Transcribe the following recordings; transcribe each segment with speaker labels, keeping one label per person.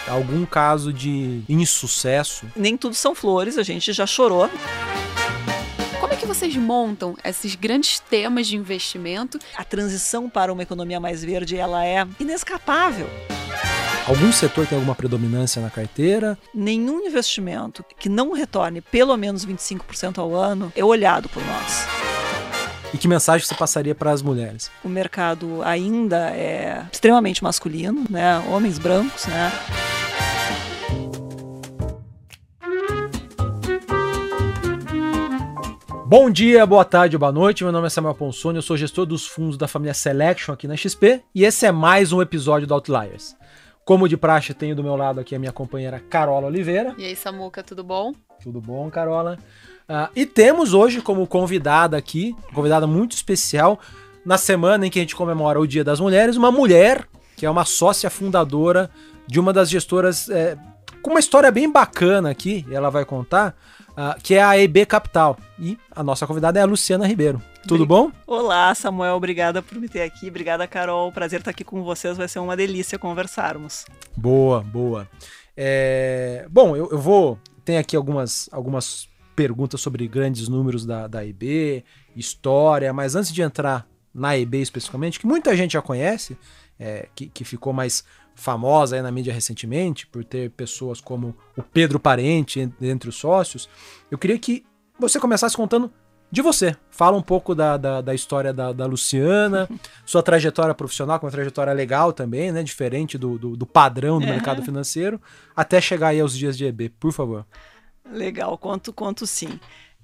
Speaker 1: algum caso de insucesso?
Speaker 2: Nem tudo são flores, a gente já chorou.
Speaker 3: Como é que vocês montam esses grandes temas de investimento?
Speaker 2: A transição para uma economia mais verde, ela é inescapável.
Speaker 1: Algum setor tem alguma predominância na carteira?
Speaker 2: Nenhum investimento que não retorne pelo menos 25% ao ano é olhado por nós.
Speaker 1: E que mensagem você passaria para as mulheres?
Speaker 2: O mercado ainda é extremamente masculino, né? Homens brancos, né?
Speaker 1: Bom dia, boa tarde, boa noite. Meu nome é Samuel Ponsoni, eu sou gestor dos fundos da família Selection aqui na XP e esse é mais um episódio do Outliers. Como de praxe, tenho do meu lado aqui a minha companheira Carola Oliveira.
Speaker 3: E aí, Samuca, tudo bom?
Speaker 1: Tudo bom, Carola? E temos hoje como convidada aqui, convidada muito especial, na semana em que a gente comemora o Dia das Mulheres, uma mulher que é uma sócia fundadora de uma das gestoras com uma história bem bacana aqui, ela vai contar, que é a EB Capital. E a nossa convidada é a Luciana Ribeiro. Tudo bom?
Speaker 2: Olá, Samuel, obrigada por me ter aqui. Obrigada, Carol. Prazer estar aqui com vocês. Vai ser uma delícia conversarmos.
Speaker 1: Boa, boa. Bom, eu vou... Tem aqui algumas perguntas sobre grandes números da EB, história, mas antes de entrar na EB especificamente, que muita gente já conhece, que ficou mais famosa aí na mídia recentemente, por ter pessoas como o Pedro Parente entre os sócios, eu queria que você começasse contando de você. Fala um pouco da história da Luciana, sua trajetória profissional, com uma trajetória legal também, né? Diferente do padrão do mercado financeiro, até chegar aí aos dias de EB, por favor.
Speaker 2: Legal, conto sim.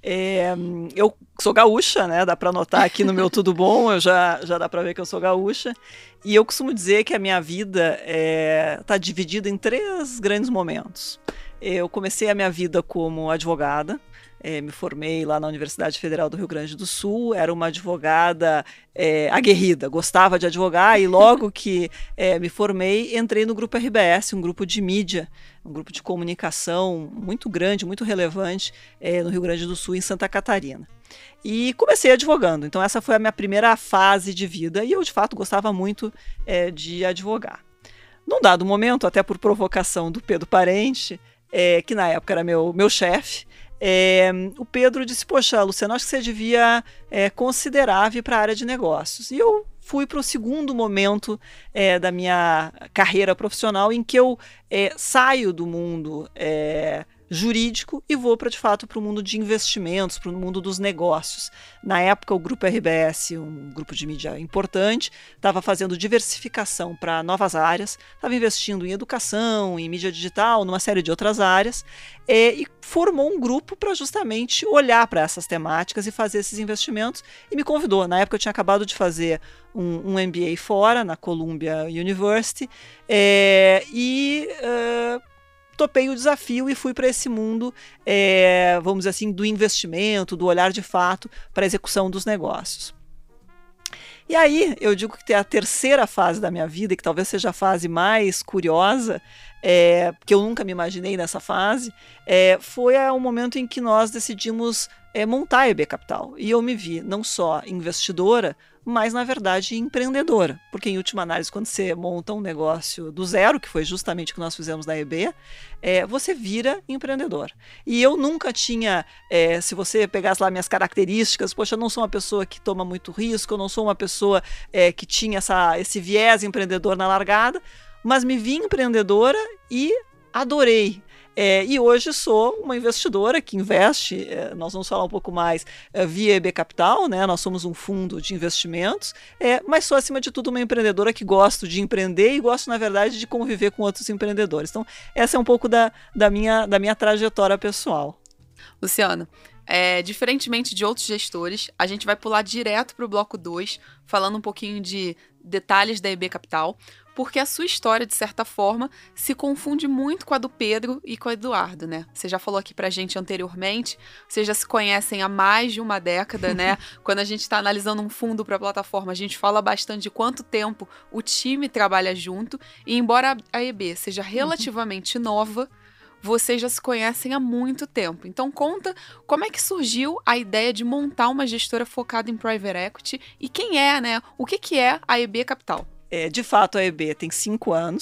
Speaker 2: Eu sou gaúcha, né? Dá para notar aqui no meu Tudo Bom, já dá para ver que eu sou gaúcha. E eu costumo dizer que a minha vida está dividida em 3 grandes momentos. Eu comecei a minha vida como advogada. Me formei lá na Universidade Federal do Rio Grande do Sul, era uma advogada aguerrida, gostava de advogar e logo que me formei, entrei no Grupo RBS, um grupo de mídia, um grupo de comunicação muito grande, muito relevante no Rio Grande do Sul, em Santa Catarina. E comecei advogando, então essa foi a minha primeira fase de vida e eu de fato gostava muito de advogar. Num dado momento, até por provocação do Pedro Parente, que na época era meu chefe, o Pedro disse, poxa, Luciano, acho que você devia considerar vir para a área de negócios. E eu fui para o segundo momento da minha carreira profissional em que eu saio do mundo jurídico e vou de fato para o mundo de investimentos, para o mundo dos negócios. Na época o Grupo RBS, um grupo de mídia importante, estava fazendo diversificação para novas áreas, estava investindo em educação, em mídia digital, numa série de outras áreas, e formou um grupo para justamente olhar para essas temáticas e fazer esses investimentos e me convidou. Na época eu tinha acabado de fazer um MBA fora, na Columbia University, topei o desafio e fui para esse mundo, vamos dizer assim, do investimento, do olhar de fato para a execução dos negócios. E aí, eu digo que tem a terceira fase da minha vida, e que talvez seja a fase mais curiosa, porque eu nunca me imaginei nessa fase, foi o momento em que nós decidimos montar a EB Capital. E eu me vi não só investidora, mas, na verdade, empreendedora. Porque, em última análise, quando você monta um negócio do zero, que foi justamente o que nós fizemos na EB, você vira empreendedor. E eu nunca tinha, se você pegasse lá minhas características, poxa, eu não sou uma pessoa que toma muito risco, eu não sou uma pessoa que tinha esse viés empreendedor na largada, mas me vi empreendedora e adorei. E hoje sou uma investidora que investe, nós vamos falar um pouco mais via EB Capital, né? Nós somos um fundo de investimentos, mas sou acima de tudo uma empreendedora que gosto de empreender e gosto, na verdade, de conviver com outros empreendedores. Então, essa é um pouco da minha trajetória pessoal.
Speaker 3: Luciano, diferentemente de outros gestores, a gente vai pular direto para o bloco 2, falando um pouquinho de detalhes da EB Capital, porque a sua história, de certa forma, se confunde muito com a do Pedro e com o Eduardo, né? Você já falou aqui pra gente anteriormente, vocês já se conhecem há mais de uma década, né? Quando a gente está analisando um fundo para a plataforma, a gente fala bastante de quanto tempo o time trabalha junto, e embora a EB seja relativamente nova, vocês já se conhecem há muito tempo. Então conta como é que surgiu a ideia de montar uma gestora focada em Private Equity e quem é, né? O que é a EB Capital?
Speaker 2: De fato, a EB tem 5 anos.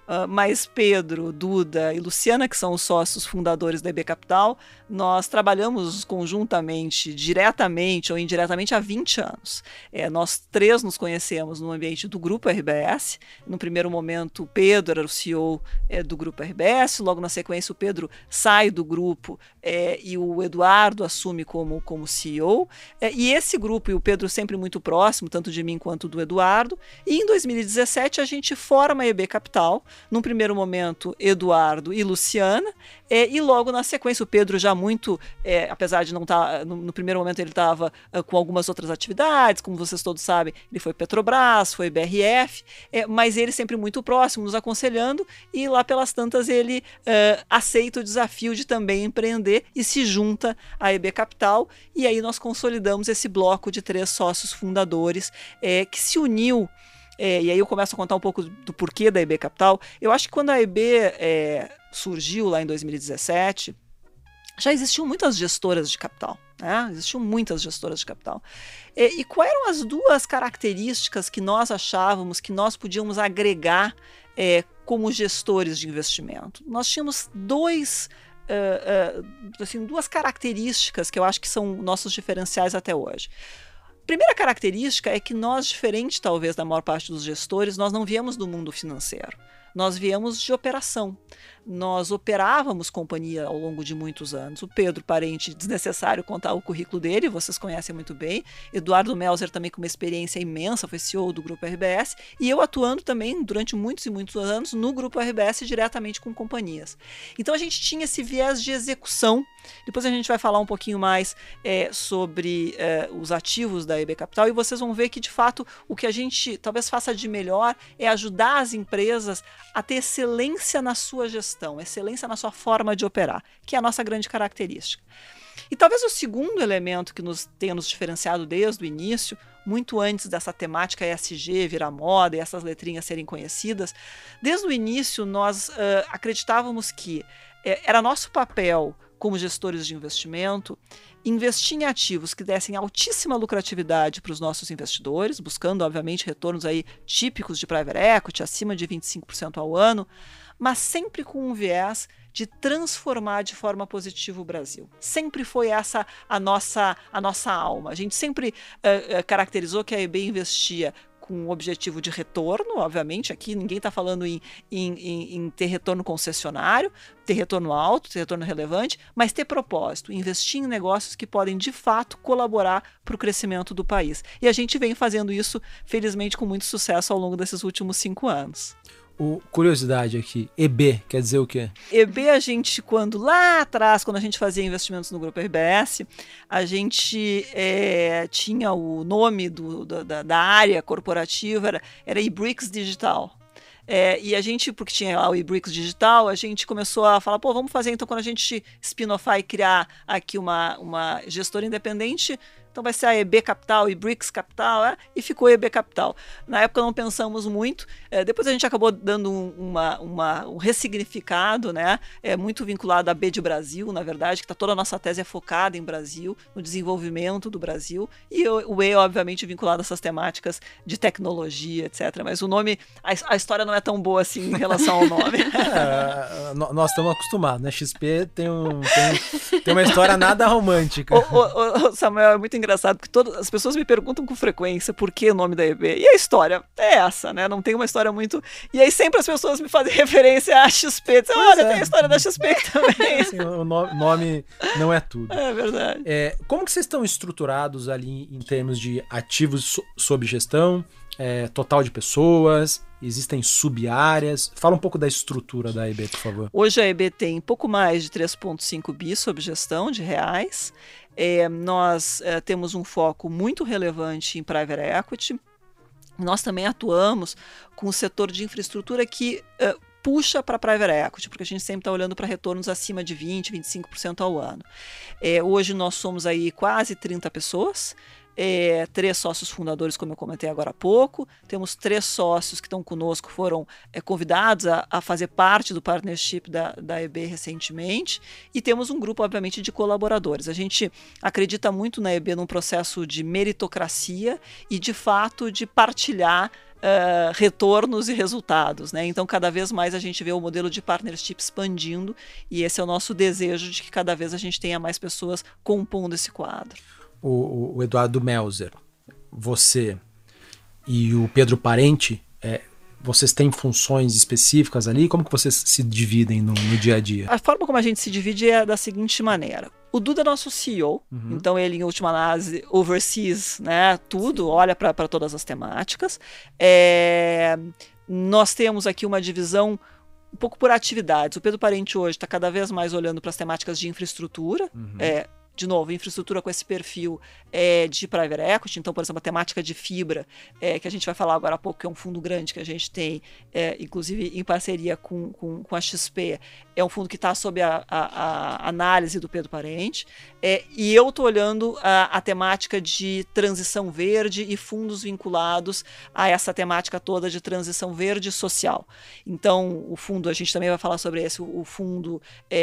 Speaker 2: mais Pedro, Duda e Luciana, que são os sócios fundadores da EB Capital, nós trabalhamos conjuntamente, diretamente ou indiretamente há 20 anos. Nós três nos conhecemos no ambiente do Grupo RBS. No primeiro momento, o Pedro era o CEO do Grupo RBS, logo na sequência o Pedro sai do grupo e o Eduardo assume como CEO. E esse grupo, e o Pedro sempre muito próximo, tanto de mim quanto do Eduardo, e em 2017 a gente forma a EB Capital, num primeiro momento Eduardo e Luciana, e logo na sequência o Pedro já muito, apesar de não estar, no primeiro momento ele estava com algumas outras atividades, como vocês todos sabem, ele foi Petrobras, foi BRF, mas ele sempre muito próximo, nos aconselhando, e lá pelas tantas ele aceita o desafio de também empreender e se junta à EB Capital, e aí nós consolidamos esse bloco de 3 sócios fundadores que se uniu. E aí eu começo a contar um pouco do porquê da EB Capital. Eu acho que quando a EB surgiu lá em 2017, já existiam muitas gestoras de capital. Existiam muitas gestoras de capital. E quais eram as 2 características que nós achávamos que nós podíamos agregar como gestores de investimento? Nós tínhamos 2 características que eu acho que são nossos diferenciais até hoje. Primeira característica é que nós, diferente talvez da maior parte dos gestores, nós não viemos do mundo financeiro. Nós viemos de operação. Nós operávamos companhia ao longo de muitos anos. O Pedro Parente, desnecessário contar o currículo dele, vocês conhecem muito bem. Eduardo Melzer também com uma experiência imensa, foi CEO do Grupo RBS. E eu atuando também durante muitos e muitos anos no Grupo RBS diretamente com companhias. Então a gente tinha esse viés de execução. Depois a gente vai falar um pouquinho mais sobre os ativos da EB Capital e vocês vão ver que de fato o que a gente talvez faça de melhor é ajudar as empresas a ter excelência na sua gestão, excelência na sua forma de operar, que é a nossa grande característica. E talvez o segundo elemento que nos tenha nos diferenciado desde o início, muito antes dessa temática ESG virar moda e essas letrinhas serem conhecidas, desde o início nós acreditávamos que era nosso papel como gestores de investimento, investir em ativos que dessem altíssima lucratividade para os nossos investidores, buscando, obviamente, retornos aí típicos de private equity, acima de 25% ao ano, mas sempre com um viés de transformar de forma positiva o Brasil. Sempre foi essa a nossa alma. A gente sempre caracterizou que a EB investia com o objetivo de retorno, obviamente, aqui ninguém está falando em ter retorno concessionário, ter retorno alto, ter retorno relevante, mas ter propósito, investir em negócios que podem, de fato, colaborar para o crescimento do país. E a gente vem fazendo isso, felizmente, com muito sucesso ao longo desses últimos 5 anos.
Speaker 1: Curiosidade aqui, EB quer dizer o quê?
Speaker 2: EB a gente, quando lá atrás, quando a gente fazia investimentos no Grupo RBS, a gente tinha o nome da área corporativa, era eBricks Digital. E a gente, porque tinha lá o eBricks Digital, a gente começou a falar, vamos fazer então quando a gente spin-offar e criar aqui uma gestora independente, então vai ser a EB Capital, eBricks Capital, e ficou EB Capital. Na época não pensamos muito, depois a gente acabou dando um ressignificado, né, muito vinculado à B de Brasil, na verdade, que toda a nossa tese é focada em Brasil, no desenvolvimento do Brasil, e o E, obviamente, vinculado a essas temáticas de tecnologia, etc. Mas o nome, a história não é tão boa assim em relação ao nome.
Speaker 1: Nós estamos acostumados, né? XP tem uma história nada romântica.
Speaker 2: Samuel, é muito engraçado, porque as pessoas me perguntam com frequência por que o nome da EB. E a história é essa, né? Não tem uma história muito... E aí sempre as pessoas me fazem referência à XP. Dizem, olha, tem a história da XP também.
Speaker 1: Assim, o nome não é tudo.
Speaker 2: É verdade.
Speaker 1: Como que vocês estão estruturados ali em termos de ativos sob gestão, total de pessoas, existem sub-áreas? Fala um pouco da estrutura da EB, por favor.
Speaker 2: Hoje a EB tem pouco mais de 3,5 bi sob gestão de reais. Nós temos um foco muito relevante em private equity. Nós também atuamos com o setor de infraestrutura que puxa para private equity, porque a gente sempre está olhando para retornos acima de 20%, 25% ao ano. Hoje nós somos aí quase 30 pessoas, 3 sócios fundadores, como eu comentei agora há pouco. Temos 3 sócios que estão conosco, foram convidados a fazer parte do partnership da EB recentemente, e temos um grupo, obviamente, de colaboradores. A gente acredita muito na EB num processo de meritocracia e, de fato, de partilhar retornos e resultados, né? Então, cada vez mais a gente vê o modelo de partnership expandindo e esse é o nosso desejo de que cada vez a gente tenha mais pessoas compondo esse quadro.
Speaker 1: O Eduardo Melzer, você e o Pedro Parente, vocês têm funções específicas ali? Como que vocês se dividem no dia a dia?
Speaker 2: A forma como a gente se divide é da seguinte maneira. O Duda é nosso CEO, então ele, em última análise, oversees, né, tudo, olha para todas as temáticas. Nós temos aqui uma divisão um pouco por atividades. O Pedro Parente hoje está cada vez mais olhando para as temáticas de infraestrutura, de novo, infraestrutura com esse perfil de private equity. Então, por exemplo, a temática de fibra, que a gente vai falar agora há pouco, que é um fundo grande que a gente tem, inclusive em parceria com a XP, é um fundo que está sob a análise do Pedro Parente. E eu estou olhando a temática de transição verde e fundos vinculados a essa temática toda de transição verde e social. Então, o fundo, a gente também vai falar sobre esse, o fundo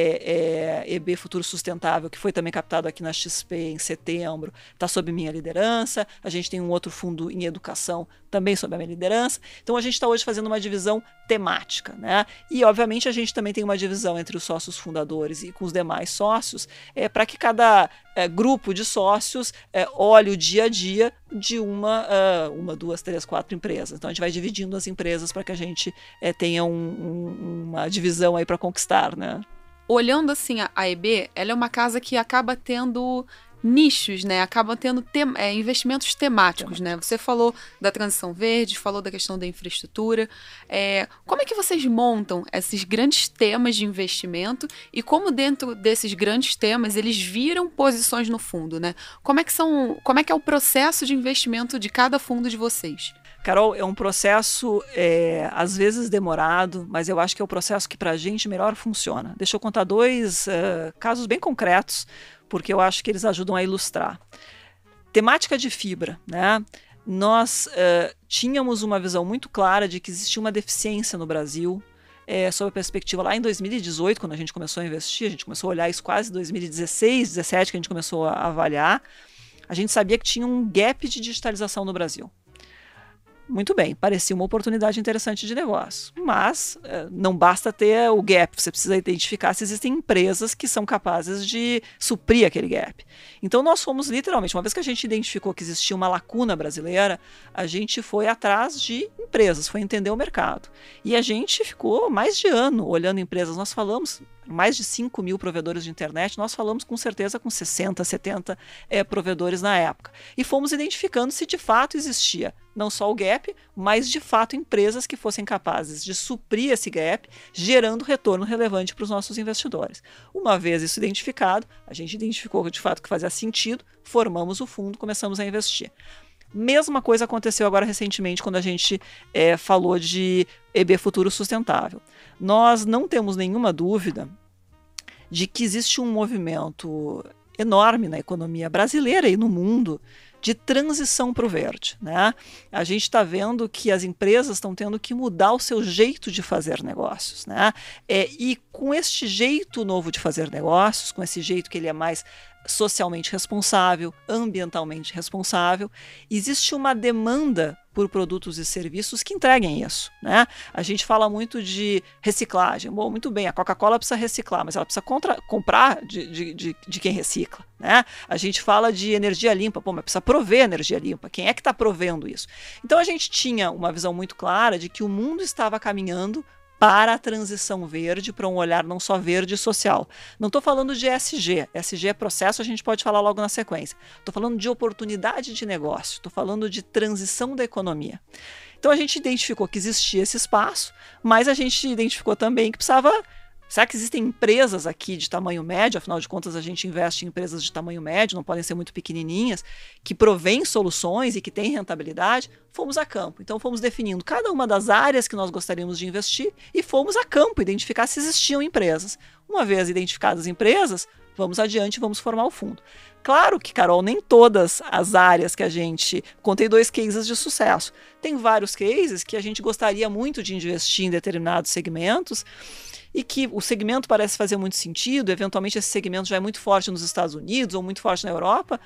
Speaker 2: EB Futuro Sustentável, que foi também captado aqui na XP em setembro, está sob minha liderança. A gente tem um outro fundo em educação também sob a minha liderança. Então a gente está hoje fazendo uma divisão temática, né? E obviamente a gente também tem uma divisão entre os sócios fundadores e com os demais sócios, para que cada grupo de sócios olhe o dia a dia de uma, duas, três, quatro empresas. Então a gente vai dividindo as empresas para que a gente tenha uma divisão aí para conquistar, né?
Speaker 3: Olhando assim a EB, ela é uma casa que acaba tendo nichos, né? Acaba tendo investimentos temáticos, né? Você falou da transição verde, falou da questão da infraestrutura. Como é que vocês montam esses grandes temas de investimento e como dentro desses grandes temas eles viram posições no fundo, né? Como é que é o processo de investimento de cada fundo de vocês?
Speaker 2: Carol, é um processo às vezes demorado, mas eu acho que é o processo que para a gente melhor funciona. Deixa eu contar dois casos bem concretos, porque eu acho que eles ajudam a ilustrar. Temática de fibra, né? Nós tínhamos uma visão muito clara de que existia uma deficiência no Brasil, sob a perspectiva lá em 2018, quando a gente começou a investir, a gente começou a olhar isso quase em 2016, 2017, que a gente começou a avaliar. A gente sabia que tinha um gap de digitalização no Brasil. Muito bem, parecia uma oportunidade interessante de negócio, mas não basta ter o gap, você precisa identificar se existem empresas que são capazes de suprir aquele gap. Então nós fomos literalmente, uma vez que a gente identificou que existia uma lacuna brasileira, a gente foi atrás de empresas, foi entender o mercado. E a gente ficou mais de ano olhando empresas, nós falamos mais de 5 mil provedores de internet, nós falamos com certeza com 60, 70 provedores na época. E fomos identificando se de fato existia não só o gap, mas de fato empresas que fossem capazes de suprir esse gap, gerando retorno relevante para os nossos investidores. Uma vez isso identificado, a gente identificou de fato que fazia sentido, formamos o fundo, começamos a investir. Mesma coisa aconteceu agora recentemente quando a gente falou de EB Futuro Sustentável. Nós não temos nenhuma dúvida de que existe um movimento enorme na economia brasileira e no mundo de transição para o verde, né? A gente está vendo que as empresas estão tendo que mudar o seu jeito de fazer negócios, né? E com este jeito novo de fazer negócios, com esse jeito que ele é mais socialmente responsável, ambientalmente responsável, existe uma demanda por produtos e serviços que entreguem isso, né? A gente fala muito de reciclagem. Bom, muito bem, a Coca-Cola precisa reciclar, mas ela precisa comprar de quem recicla, né? A gente fala de energia limpa, mas precisa prover energia limpa. Quem é que está provendo isso? Então a gente tinha uma visão muito clara de que o mundo estava caminhando para a transição verde, para um olhar não só verde e social. Não estou falando de ESG. ESG é processo, a gente pode falar logo na sequência. Estou falando de oportunidade de negócio, estou falando de transição da economia. Então a gente identificou que existia esse espaço, mas a gente identificou também que precisava... Será que existem empresas aqui de tamanho médio? Afinal de contas, a gente investe em empresas de tamanho médio, não podem ser muito pequenininhas, que provêm soluções e que têm rentabilidade. Fomos a campo. Então, fomos definindo cada uma das áreas que nós gostaríamos de investir e fomos a campo identificar se existiam empresas. Uma vez identificadas as empresas, vamos adiante e vamos formar o fundo. Claro que, Carol, nem todas as áreas que a gente... Contei 2 cases de sucesso. Tem vários cases que a gente gostaria muito de investir em determinados segmentos e que o segmento parece fazer muito sentido, eventualmente esse segmento já é muito forte nos Estados Unidos ou muito forte na Europa,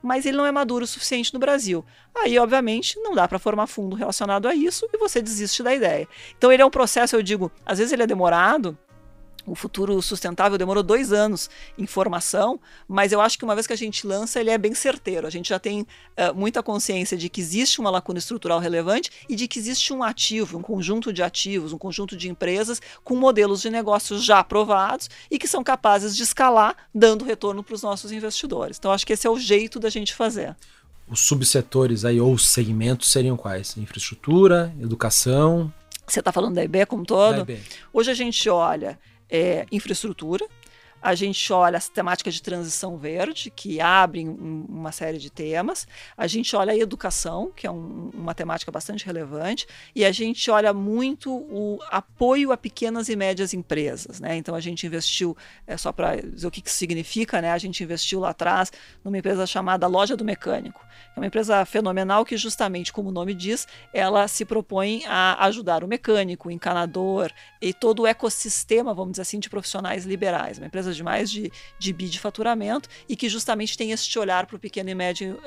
Speaker 2: mas ele não é maduro o suficiente no Brasil. Aí, obviamente, não dá para formar fundo relacionado a isso e você desiste da ideia. Então, ele é um processo, eu digo, às vezes ele é demorado. O Futuro Sustentável demorou 2 anos em formação, mas eu acho que uma vez que a gente lança, ele é bem certeiro. A gente já tem muita consciência de que existe uma lacuna estrutural relevante e de que existe um ativo, um conjunto de ativos, um conjunto de empresas com modelos de negócios já aprovados e que são capazes de escalar, dando retorno para os nossos investidores. Então, acho que esse é o jeito da gente fazer.
Speaker 1: Os subsetores aí, ou os segmentos seriam quais? Infraestrutura, educação?
Speaker 2: Você está falando da IB como um todo?
Speaker 1: Da IB.
Speaker 2: Hoje a gente olha infraestrutura, a gente olha as temáticas de transição verde, que abrem uma série de temas, a gente olha a educação, que é uma temática bastante relevante, e a gente olha muito o apoio a pequenas e médias empresas, né? Então a gente investiu, só para dizer o que isso significa, né? A gente investiu lá atrás numa empresa chamada Loja do Mecânico, é uma empresa fenomenal que justamente, como o nome diz, ela se propõe a ajudar o mecânico, o encanador e todo o ecossistema, vamos dizer assim, de profissionais liberais. Uma empresa de mais de bi de faturamento e que justamente tem este olhar para o pequeno e médio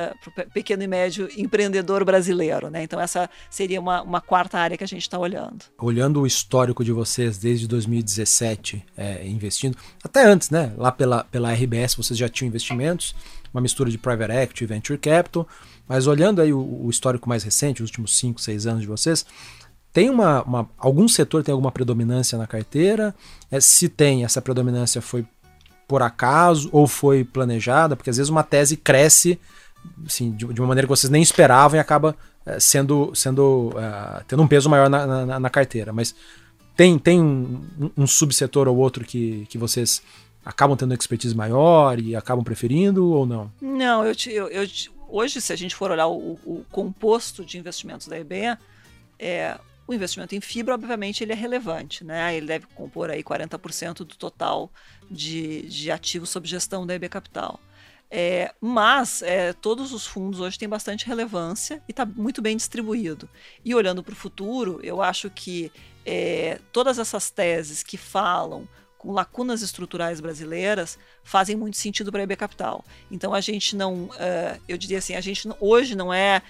Speaker 2: empreendedor brasileiro, né? Então essa seria uma quarta área que a gente está olhando.
Speaker 1: Olhando o histórico de vocês desde 2017 investindo, até antes, né? Lá pela RBS vocês já tinham investimentos, uma mistura de Private Equity e Venture Capital, mas olhando aí o histórico mais recente, os últimos 5, 6 anos de vocês, tem algum setor tem alguma predominância na carteira? Se tem, essa predominância foi por acaso ou foi planejada? Porque às vezes uma tese cresce assim, de uma maneira que vocês nem esperavam e acaba tendo um peso maior na carteira. Mas tem um subsetor ou outro que vocês acabam tendo expertise maior e acabam preferindo ou não?
Speaker 2: Não, hoje, se a gente for olhar o composto de investimentos da IB, o investimento em fibra, obviamente, ele é relevante, né? Ele deve compor aí 40% do total de ativos sob gestão da IB Capital. Mas todos os fundos hoje têm bastante relevância e está muito bem distribuído. E olhando para o futuro, eu acho que todas essas teses que falam com lacunas estruturais brasileiras fazem muito sentido para a IB Capital. Então a gente não, eu diria assim, a gente hoje não é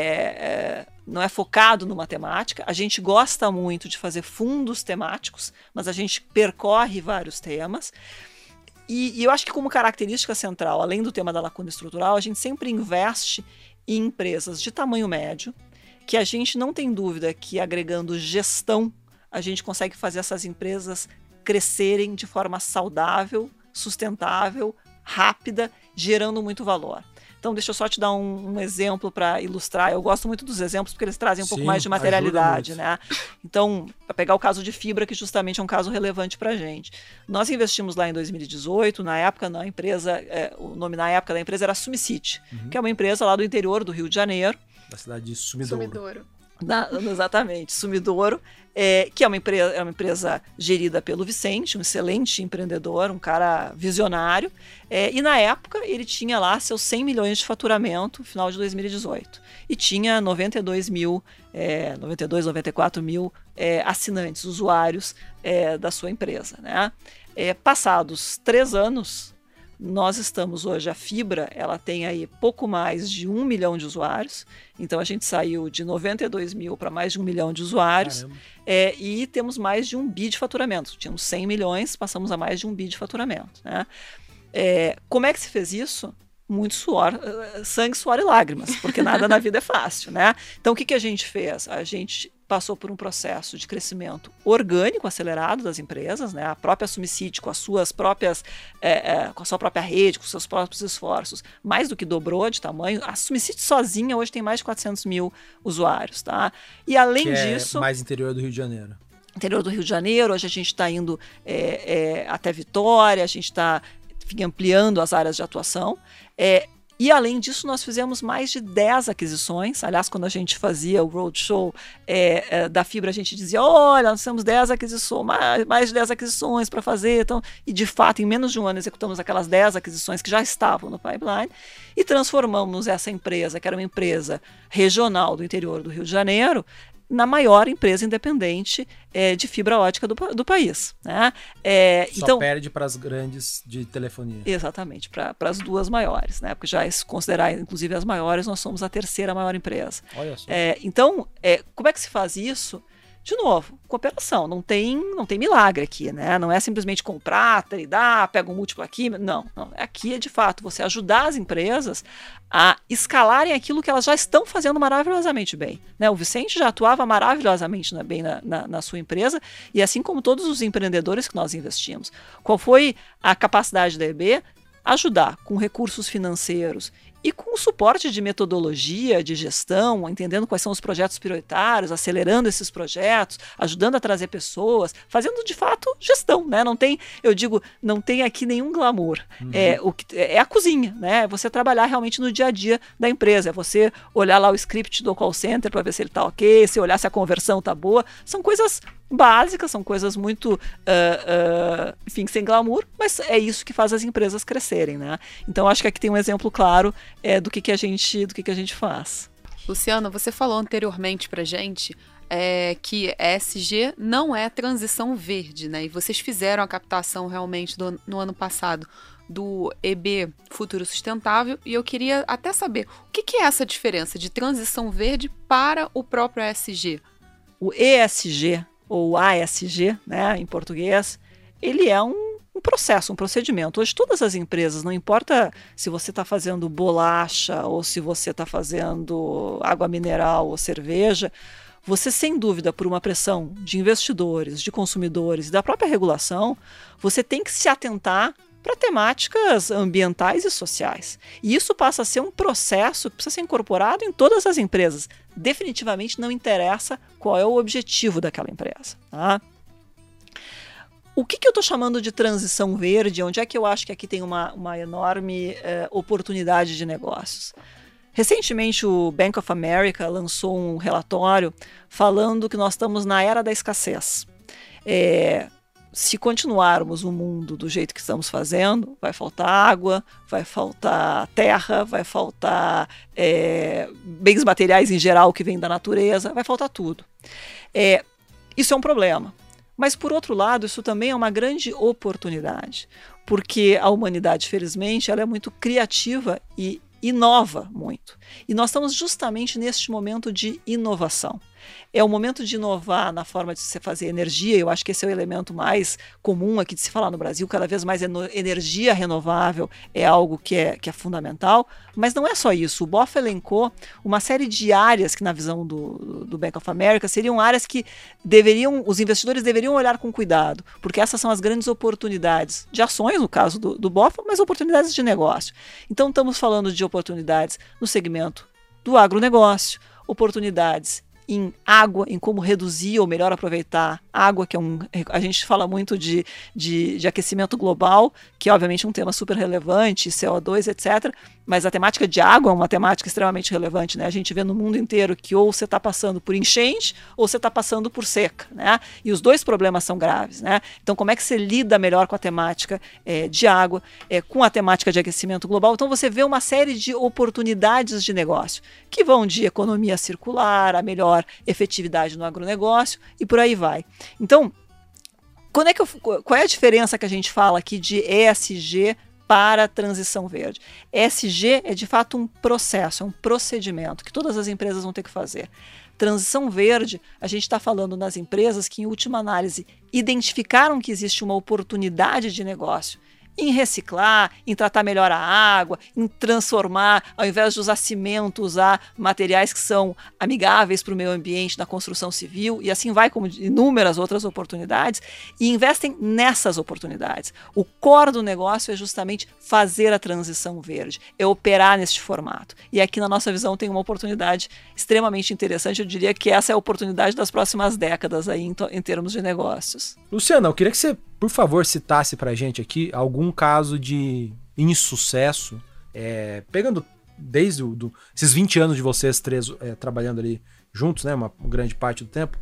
Speaker 2: focado numa temática, a gente gosta muito de fazer fundos temáticos, mas a gente percorre vários temas. E eu acho que como característica central, além do tema da lacuna estrutural, a gente sempre investe em empresas de tamanho médio, que a gente não tem dúvida que agregando gestão, a gente consegue fazer essas empresas crescerem de forma saudável, sustentável, rápida, gerando muito valor. Então, deixa eu só te dar um exemplo para ilustrar. Eu gosto muito dos exemplos porque eles trazem um pouco mais de materialidade, né? Então, para pegar o caso de fibra, que justamente é um caso relevante para a gente. Nós investimos lá em 2018, na época, na empresa, o nome na época da empresa era Sumicity, que é uma empresa lá do interior do Rio de Janeiro.
Speaker 1: Da cidade de Sumidouro.
Speaker 2: Exatamente, Sumidouro, que é uma empresa gerida pelo Vicente, um excelente empreendedor, um cara visionário, e na época ele tinha lá seus 100 milhões de faturamento no final de 2018 e tinha 94 mil assinantes, usuários da sua empresa, né? Passados 3 anos, nós estamos hoje, a fibra, ela tem aí pouco mais de 1 milhão de usuários, então a gente saiu de 92 mil para mais de 1 milhão de usuários, e temos mais de 1 bi de faturamento. Tínhamos 100 milhões, passamos a mais de 1 bi de faturamento, né? Como é que se fez isso? Muito suor, sangue, suor e lágrimas, porque nada na vida é fácil, né? Então o que a gente fez? A gente passou por um processo de crescimento orgânico acelerado das empresas, né? A própria Sumicity, com as suas próprias, com a sua própria rede, com os seus próprios esforços, mais do que dobrou de tamanho. A Sumicity sozinha hoje tem mais de 400 mil usuários, tá? E além disso...
Speaker 1: mais interior do Rio de Janeiro.
Speaker 2: Interior do Rio de Janeiro, hoje a gente está indo até Vitória, a gente está ampliando as áreas de atuação. E além disso, nós fizemos mais de 10 aquisições. Aliás, quando a gente fazia o roadshow da fibra, a gente dizia, olha, nós temos 10 aquisições, mais de 10 aquisições para fazer. Então, e de fato, em menos de um ano, executamos aquelas 10 aquisições que já estavam no pipeline e transformamos essa empresa, que era uma empresa regional do interior do Rio de Janeiro, na maior empresa independente de fibra ótica do país. Né?
Speaker 1: Só perde para as grandes de telefonia.
Speaker 2: Exatamente, para as duas maiores, né? Porque já se considerar, inclusive, as maiores, nós somos a terceira maior empresa.
Speaker 1: Olha só.
Speaker 2: Então, como é que se faz isso? De novo, cooperação, não tem milagre aqui, né? Não é simplesmente comprar, tradar, pega um múltiplo aqui, não. Aqui é de fato você ajudar as empresas a escalarem aquilo que elas já estão fazendo maravilhosamente bem, né? O Vicente já atuava maravilhosamente bem na sua empresa, e assim como todos os empreendedores que nós investimos. Qual foi a capacidade da EB? Ajudar com recursos financeiros e com o suporte de metodologia, de gestão, entendendo quais são os projetos prioritários, acelerando esses projetos, ajudando a trazer pessoas, fazendo de fato gestão, né? Não tem aqui nenhum glamour. É a cozinha, né? É você trabalhar realmente no dia a dia da empresa, é você olhar lá o script do call center para ver se ele está ok, se olhar se a conversão está boa. São coisas básicas, são coisas muito, enfim, sem glamour, mas é isso que faz as empresas crescerem, né? Então acho que aqui tem um exemplo claro do que a gente faz.
Speaker 3: Luciano, você falou anteriormente pra gente que ESG não é transição verde, né? E vocês fizeram a captação realmente no ano passado do EB Futuro Sustentável, e eu queria até saber o que é essa diferença de transição verde para o próprio ESG?
Speaker 2: O ESG, ou ASG, né, em português, ele é um processo, um procedimento. Hoje todas as empresas, não importa se você está fazendo bolacha ou se você está fazendo água mineral ou cerveja, você sem dúvida, por uma pressão de investidores, de consumidores e da própria regulação, você tem que se atentar para temáticas ambientais e sociais. E isso passa a ser um processo que precisa ser incorporado em todas as empresas. Definitivamente não interessa qual é o objetivo daquela empresa. Tá? O que eu estou chamando de transição verde? Onde é que eu acho que aqui tem uma enorme oportunidade de negócios? Recentemente o Bank of America lançou um relatório falando que nós estamos na era da escassez. Se continuarmos o mundo do jeito que estamos fazendo, vai faltar água, vai faltar terra, vai faltar bens materiais em geral que vêm da natureza, vai faltar tudo. Isso é um problema. Mas, por outro lado, isso também é uma grande oportunidade, porque a humanidade, felizmente, ela é muito criativa e inova muito. E nós estamos justamente neste momento de inovação. É o momento de inovar na forma de se fazer energia. Eu acho que esse é o elemento mais comum aqui de se falar no Brasil. Cada vez mais energia renovável é algo que é fundamental. Mas não é só isso. O BOF elencou uma série de áreas que, na visão do Bank of America, seriam áreas que os investidores deveriam olhar com cuidado, porque essas são as grandes oportunidades de ações, no caso do BOF, mas oportunidades de negócio. Então, estamos falando de oportunidades no segmento do agronegócio, oportunidades em água, em como reduzir ou melhor aproveitar água, que a gente fala muito de aquecimento global, que é obviamente um tema super relevante, CO2, etc., mas a temática de água é uma temática extremamente relevante, né? A gente vê no mundo inteiro que ou você está passando por enchente ou você está passando por seca, né? E os dois problemas são graves, né? Então, como é que você lida melhor com a temática de água, com a temática de aquecimento global? Então, você vê uma série de oportunidades de negócio que vão de economia circular, a melhor efetividade no agronegócio e por aí vai. Então, qual é a diferença que a gente fala aqui de ESG para a transição verde? ESG é de fato um processo, é um procedimento que todas as empresas vão ter que fazer. Transição verde, a gente está falando nas empresas que, em última análise, identificaram que existe uma oportunidade de negócio em reciclar, em tratar melhor a água, em transformar, ao invés de usar cimento, usar materiais que são amigáveis para o meio ambiente na construção civil, e assim vai como inúmeras outras oportunidades, e investem nessas oportunidades. O core do negócio é justamente fazer a transição verde, é operar neste formato. E aqui, na nossa visão, tem uma oportunidade extremamente interessante. Eu diria que essa é a oportunidade das próximas décadas aí, em termos de negócios.
Speaker 1: Luciana, eu queria que você, por favor, citasse pra gente aqui algum caso de insucesso, pegando desde esses 20 anos de vocês três trabalhando ali juntos, né, uma grande parte do tempo.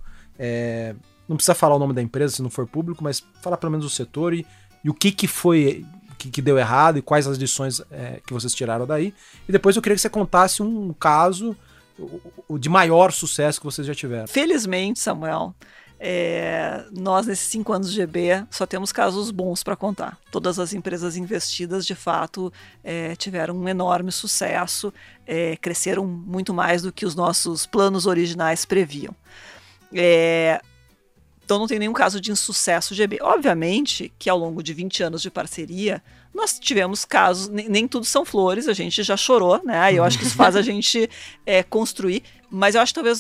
Speaker 1: Não precisa falar o nome da empresa se não for público, mas falar pelo menos o setor e o que foi que deu errado e quais as lições que vocês tiraram daí. E depois eu queria que você contasse um caso o de maior sucesso que vocês já tiveram?
Speaker 2: Felizmente, Samuel, nós nesses 5 anos de EB só temos casos bons para contar. Todas as empresas investidas, de fato, tiveram um enorme sucesso, cresceram muito mais do que os nossos planos originais previam. Então não tem nenhum caso de insucesso de EB. Obviamente que ao longo de 20 anos de parceria, nós tivemos casos, nem tudo são flores, a gente já chorou, né? E eu acho que isso faz a gente construir, mas eu acho que talvez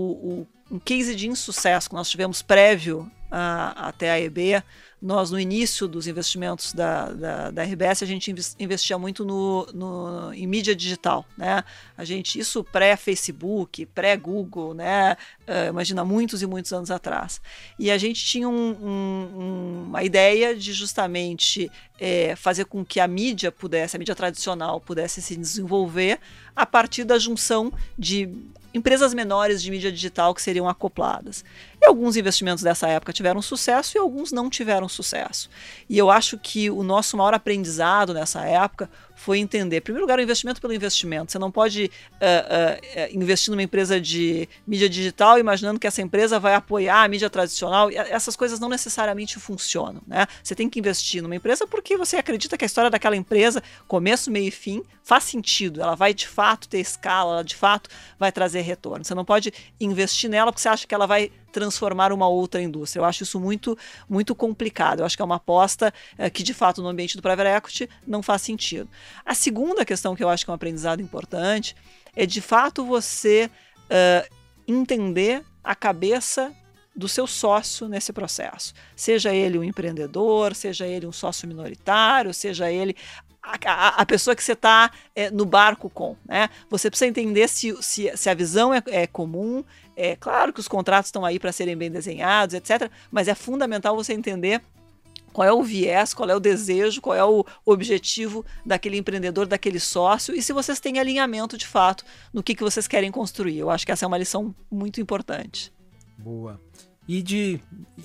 Speaker 2: um case de insucesso que nós tivemos prévio até a EB, nós no início dos investimentos da RBS, a gente investia muito em mídia digital, né? Isso pré-Facebook, pré-Google, né? Imagina, muitos e muitos anos atrás. E a gente tinha uma ideia de justamente fazer com que a mídia tradicional pudesse se desenvolver a partir da junção de empresas menores de mídia digital que seriam acopladas. E alguns investimentos dessa época tiveram sucesso e alguns não tiveram sucesso. E eu acho que o nosso maior aprendizado nessa época foi entender, em primeiro lugar, o investimento pelo investimento. Você não pode investir numa empresa de mídia digital imaginando que essa empresa vai apoiar a mídia tradicional. Essas coisas não necessariamente funcionam, né? Você tem que investir numa empresa porque você acredita que a história daquela empresa, começo, meio e fim, faz sentido. Ela vai de fato ter escala, ela de fato vai trazer retorno. Você não pode investir nela porque você acha que ela vai transformar uma outra indústria. Eu acho isso muito, muito complicado. Eu acho que é uma aposta que, de fato, no ambiente do private equity não faz sentido. A segunda questão que eu acho que é um aprendizado importante é, de fato, você entender a cabeça do seu sócio nesse processo. Seja ele um empreendedor, seja ele um sócio minoritário, seja ele a pessoa que você está no barco com, né? Você precisa entender se a visão é comum. É claro que os contratos estão aí para serem bem desenhados, etc. Mas é fundamental você entender qual é o viés, qual é o desejo, qual é o objetivo daquele empreendedor, daquele sócio, e se vocês têm alinhamento de fato no que vocês querem construir. Eu acho que essa é uma lição muito importante.
Speaker 1: Boa. E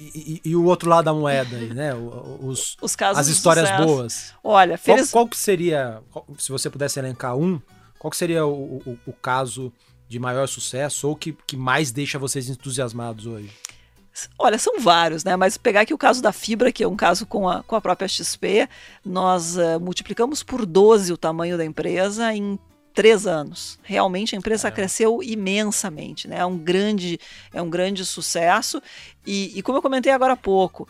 Speaker 1: o outro lado da moeda aí, né?
Speaker 2: Os casos
Speaker 1: as histórias
Speaker 2: sucesso.
Speaker 1: Boas.
Speaker 2: Olha,
Speaker 1: qual que seria, se você pudesse elencar qual que seria o caso de maior sucesso ou que mais deixa vocês entusiasmados hoje?
Speaker 2: Olha, são vários, né? Mas pegar aqui o caso da Fibra, que é um caso com a própria XP, nós multiplicamos por 12 o tamanho da empresa em 3 anos. Realmente a empresa cresceu imensamente, né? É um grande sucesso. E como eu comentei agora há pouco,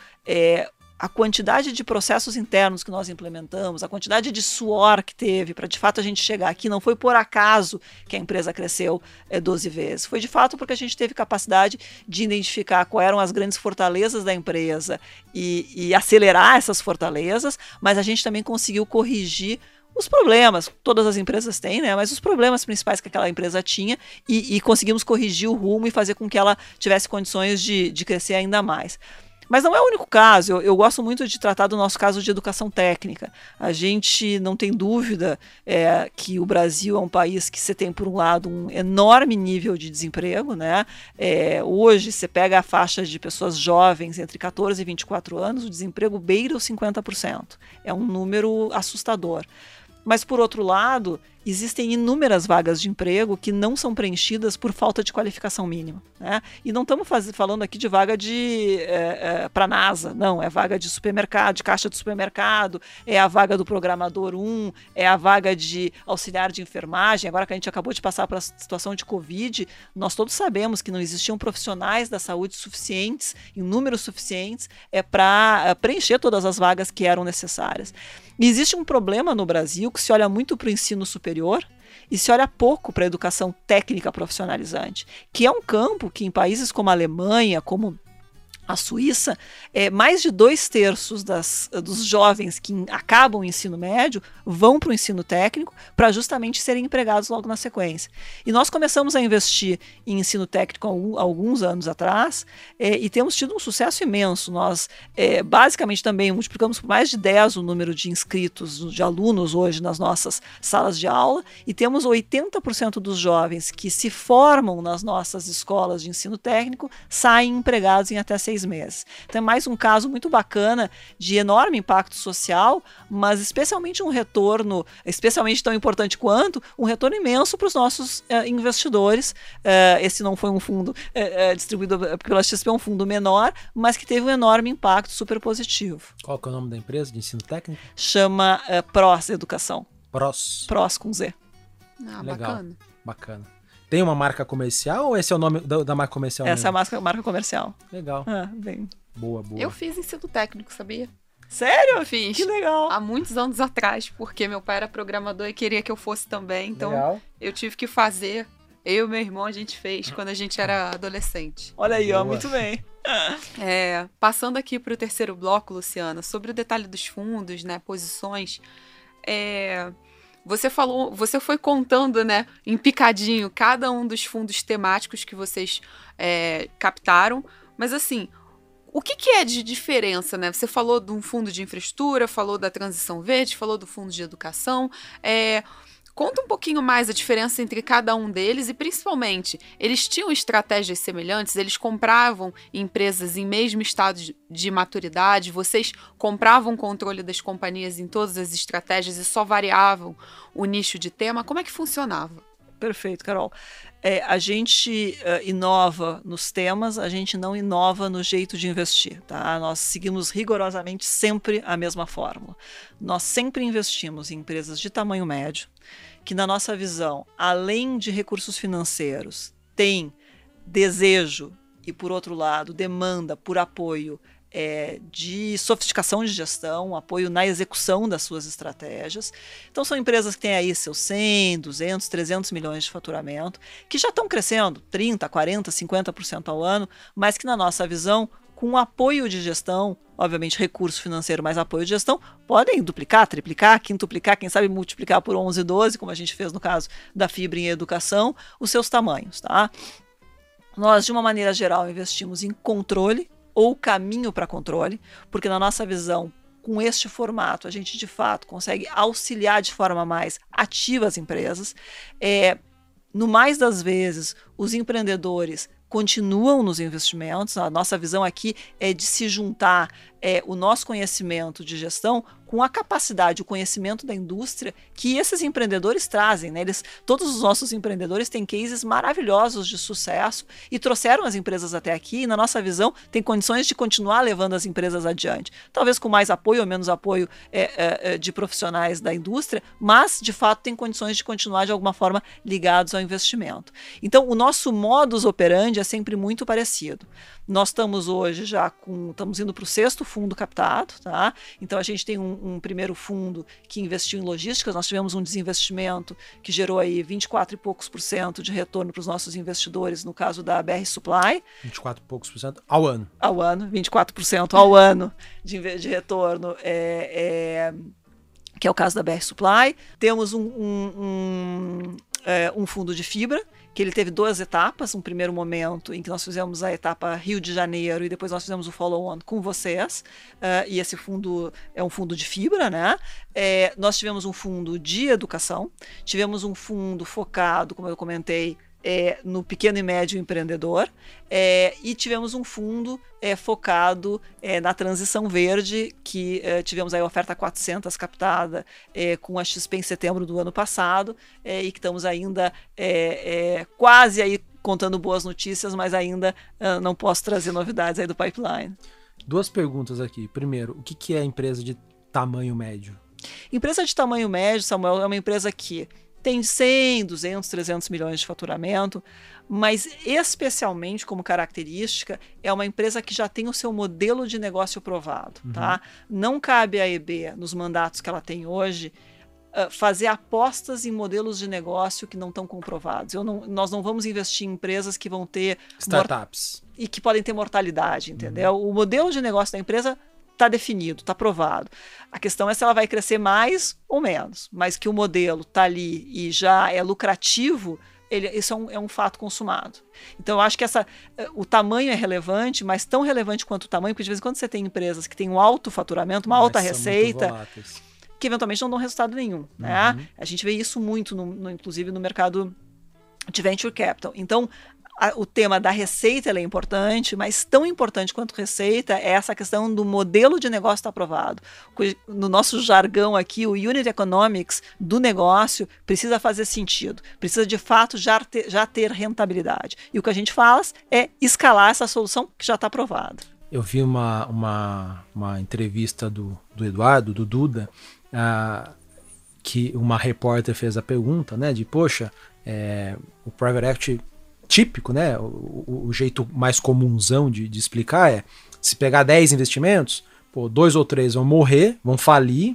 Speaker 2: a quantidade de processos internos que nós implementamos, a quantidade de suor que teve para de fato a gente chegar aqui, não foi por acaso que a empresa cresceu 12 vezes. Foi de fato porque a gente teve capacidade de identificar quais eram as grandes fortalezas da empresa e acelerar essas fortalezas, mas a gente também conseguiu corrigir os problemas, todas as empresas têm, né? Mas os problemas principais que aquela empresa tinha e conseguimos corrigir o rumo e fazer com que ela tivesse condições de crescer ainda mais. Mas não é o único caso. Eu gosto muito de tratar do nosso caso de educação técnica. A gente não tem dúvida que o Brasil é um país que você tem, por um lado, um enorme nível de desemprego, né? Hoje, você pega a faixa de pessoas jovens entre 14 e 24 anos, o desemprego beira os 50%. É um número assustador. Mas, por outro lado, existem inúmeras vagas de emprego que não são preenchidas por falta de qualificação mínima, né? E não estamos falando aqui de vaga para a NASA, não, é vaga de supermercado, de caixa de supermercado, é a vaga do programador 1, é a vaga de auxiliar de enfermagem. Agora que a gente acabou de passar para a situação de Covid, nós todos sabemos que não existiam profissionais da saúde suficientes, em números suficientes, para preencher todas as vagas que eram necessárias. E existe um problema no Brasil que se olha muito para o ensino superior e se olha pouco para a educação técnica profissionalizante, que é um campo que em países como a Alemanha, como a Suíça, mais de 2/3 dos jovens que acabam o ensino médio vão para o ensino técnico para justamente serem empregados logo na sequência. E nós começamos a investir em ensino técnico há alguns anos atrás e temos tido um sucesso imenso. Nós basicamente também multiplicamos por mais de 10 o número de inscritos, de alunos hoje nas nossas salas de aula, e temos 80% dos jovens que se formam nas nossas escolas de ensino técnico saem empregados em até 6 6 meses. Então é mais um caso muito bacana de enorme impacto social, mas especialmente um retorno, especialmente tão importante quanto, um retorno imenso para os nossos investidores. Esse não foi um fundo distribuído pela XP, é um fundo menor, mas que teve um enorme impacto super positivo.
Speaker 1: Qual que é o nome da empresa de ensino técnico?
Speaker 2: Chama PROS Educação.
Speaker 1: PROS.
Speaker 2: PROS com Z.
Speaker 1: Legal. Bacana. Tem uma marca comercial ou esse é o nome da marca comercial?
Speaker 2: Essa
Speaker 1: mesmo?
Speaker 2: é a marca comercial.
Speaker 1: Legal.
Speaker 2: Bem.
Speaker 1: Boa.
Speaker 3: Eu fiz ensino técnico, sabia?
Speaker 2: Sério?
Speaker 3: Eu fiz.
Speaker 2: Que legal.
Speaker 3: Há muitos anos atrás, porque meu pai era programador e queria que eu fosse também. Então,
Speaker 1: legal.
Speaker 3: Eu tive que fazer. Eu e meu irmão, a gente fez quando a gente era adolescente.
Speaker 2: Olha aí,
Speaker 1: Boa.
Speaker 2: muito bem.
Speaker 3: Passando aqui para o terceiro bloco, Luciana, sobre o detalhe dos fundos, né, posições, você foi contando, né, em picadinho, cada um dos fundos temáticos que vocês captaram, mas assim, o que é de diferença, né? Você falou de um fundo de infraestrutura, falou da transição verde, falou do fundo de educação, conta um pouquinho mais a diferença entre cada um deles e, principalmente, eles tinham estratégias semelhantes? Eles compravam empresas em mesmo estado de maturidade? Vocês compravam controle das companhias em todas as estratégias e só variavam o nicho de tema? Como é que funcionava?
Speaker 2: Perfeito, Carol. A gente inova nos temas, a gente não inova no jeito de investir, tá? Nós seguimos rigorosamente sempre a mesma fórmula. Nós sempre investimos em empresas de tamanho médio, que na nossa visão, além de recursos financeiros, tem desejo e, por outro lado, demanda por apoio de sofisticação de gestão, apoio na execução das suas estratégias. Então são empresas que têm aí seus 100, 200, 300 milhões de faturamento, que já estão crescendo 30, 40, 50% ao ano, mas que na nossa visão, com apoio de gestão, obviamente recurso financeiro mais apoio de gestão, podem duplicar, triplicar, quintuplicar, quem sabe multiplicar por 11, 12, como a gente fez no caso da Fibra em educação, os seus tamanhos, tá? Nós, de uma maneira geral, investimos em controle ou caminho para controle, porque na nossa visão, com este formato, a gente de fato consegue auxiliar de forma mais ativa as empresas. No mais das vezes, os empreendedores continuam nos investimentos. A nossa visão aqui é de se juntar o nosso conhecimento de gestão com a capacidade, o conhecimento da indústria que esses empreendedores trazem, né? Todos os nossos empreendedores têm cases maravilhosos de sucesso e trouxeram as empresas até aqui e, na nossa visão, têm condições de continuar levando as empresas adiante. Talvez com mais apoio ou menos apoio de profissionais da indústria, mas, de fato, têm condições de continuar, de alguma forma, ligados ao investimento. Então, o nosso modus operandi é sempre muito parecido. Nós estamos hoje estamos indo para o 6º fundo captado, tá? Então a gente tem um primeiro fundo que investiu em logística, nós tivemos um desinvestimento que gerou aí 24 e poucos % de retorno para os nossos investidores, no caso da BR Supply.
Speaker 1: 24 e poucos % ao ano.
Speaker 2: Ao ano, 24% ao ano de retorno, que é o caso da BR Supply. Temos um fundo de fibra, que ele teve 2 etapas, um primeiro momento em que nós fizemos a etapa Rio de Janeiro e depois nós fizemos o follow-on com vocês, e esse fundo é um fundo de fibra, né? Nós tivemos um fundo de educação, tivemos um fundo focado, como eu comentei, no pequeno e médio empreendedor, e tivemos um fundo focado na transição verde, que tivemos aí a oferta 400 captada com a XP em setembro do ano passado, e que estamos ainda quase aí contando boas notícias, mas ainda não posso trazer novidades aí do pipeline.
Speaker 1: 2 perguntas aqui. Primeiro, o que é a empresa de tamanho médio?
Speaker 2: Empresa de tamanho médio, Samuel, é uma empresa que tem 100, 200, 300 milhões de faturamento, mas especialmente como característica é uma empresa que já tem o seu modelo de negócio provado. Tá? Não cabe à EB, nos mandatos que ela tem hoje, fazer apostas em modelos de negócio que não estão comprovados. Nós não vamos investir em empresas que vão ter
Speaker 1: startups
Speaker 2: e que podem ter mortalidade, entendeu? O modelo de negócio da empresa está definido, está provado. A questão é se ela vai crescer mais ou menos, mas que o modelo está ali e já é lucrativo, isso é um fato consumado. Então, eu acho que o tamanho é relevante, mas tão relevante quanto o tamanho, porque de vez em quando você tem empresas que têm um alto faturamento, uma alta receita, que eventualmente não dão resultado nenhum. Né? A gente vê isso muito, inclusive, no mercado de venture capital. Então, o tema da receita ele é importante, mas tão importante quanto receita é essa questão do modelo de negócio estar aprovado. No nosso jargão aqui, o Unit Economics do negócio precisa fazer sentido, precisa de fato já ter rentabilidade. E o que a gente faz é escalar essa solução que já está aprovada.
Speaker 1: Eu vi uma entrevista do Eduardo, do Duda, que uma repórter fez a pergunta, né, de poxa, o Private Equity típico, né, o jeito mais comunzão de explicar é, se pegar 10 investimentos, 2 ou 3 vão morrer, vão falir,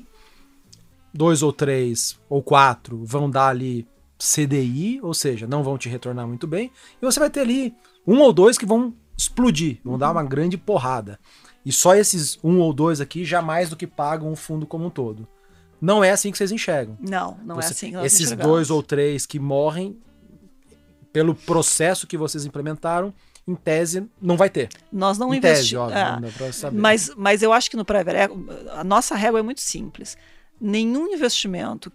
Speaker 1: 2 ou 3 ou 4 vão dar ali CDI, ou seja, não vão te retornar muito bem, e você vai ter ali 1 ou 2 que vão explodir, vão dar uma grande porrada. E só esses 1 ou 2 aqui já mais do que pagam o fundo como um todo. Não é assim que vocês enxergam.
Speaker 2: Não é assim que nós
Speaker 1: esses
Speaker 2: enxergamos.
Speaker 1: 2 ou 3 que morrem, pelo processo que vocês implementaram, em tese, não vai ter.
Speaker 2: Nós não
Speaker 1: investimos.
Speaker 2: Não dá pra saber. Mas eu acho que no Private Equity, a nossa regra é muito simples. Nenhum investimento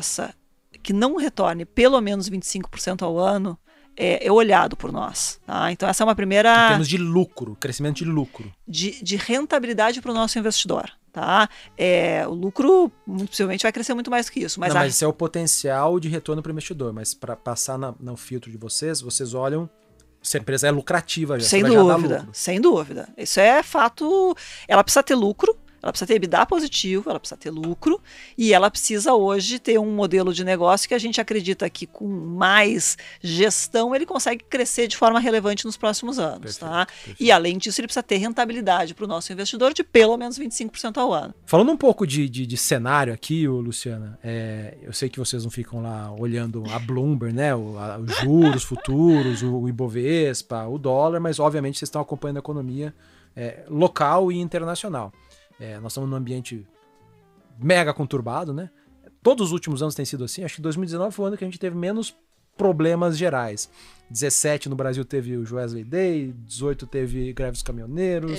Speaker 2: que não retorne pelo menos 25% ao ano é olhado por nós. Tá? Então essa é uma primeira...
Speaker 1: Em termos de lucro, crescimento de lucro.
Speaker 2: De rentabilidade para o nosso investidor. Tá? O lucro, muito possivelmente, vai crescer muito mais do que isso. Mas
Speaker 1: esse é o potencial de retorno para o investidor. Mas para passar no filtro de vocês olham se a empresa é lucrativa.
Speaker 2: Sem dúvida, sem dúvida. Isso é fato. Ela precisa ter lucro. Ela precisa ter EBITDA positivo, ela precisa ter lucro e ela precisa hoje ter um modelo de negócio que a gente acredita que com mais gestão ele consegue crescer de forma relevante nos próximos anos. Perfeito. E além disso ele precisa ter rentabilidade para o nosso investidor de pelo menos 25% ao ano.
Speaker 1: Falando um pouco de cenário aqui, Luciana, eu sei que vocês não ficam lá olhando a Bloomberg, né, os juros futuros, o Ibovespa, o dólar, mas obviamente vocês estão acompanhando a economia local e internacional. Nós estamos num ambiente mega conturbado, né? Todos os últimos anos tem sido assim. Acho que 2019 foi o ano que a gente teve menos problemas gerais. 17 no Brasil teve o Wesley Day, 18 teve greve dos caminhoneiros.